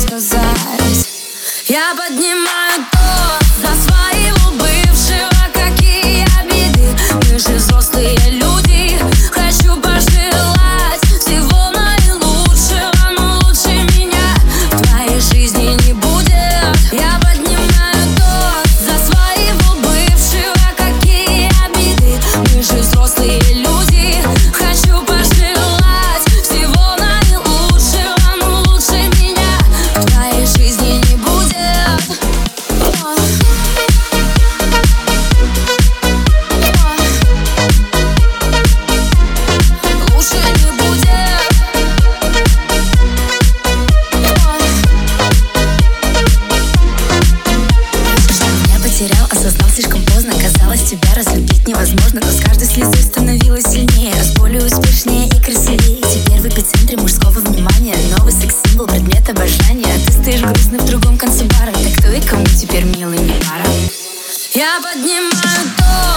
сказать. Я поднимаю тост за своего бывшего. Какие обиды, мы же взрослые люди. Хочу пожелать всего наилучшего, но лучше меня в твоей жизни не будет. Я поднимаю тост за своего бывшего. Какие обиды, мы же взрослые люди. Хочу пожелать всего наилучшего, но лучше меня в твоей жизни не будет. Осознал слишком поздно, казалось, тебя разлюбить невозможно. Но с каждой слезой становилась сильнее, с болью успешнее и красивее. Теперь в эпицентре мужского внимания, новый секс-символ, предмет обожания. Ты стоишь грустный в другом конце бара, так кто и кому теперь милый не пара? Я поднимаю тост